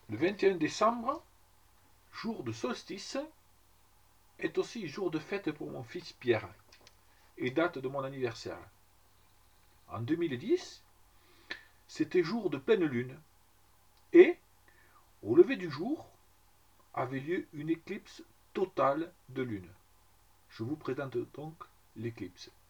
Le 21 décembre, jour de solstice, est aussi jour de fête pour mon fils Pierre et date de mon anniversaire. En 2010, c'était jour de pleine lune et, au lever du jour, avait lieu une éclipse totale de lune. Je vous présente donc l'éclipse.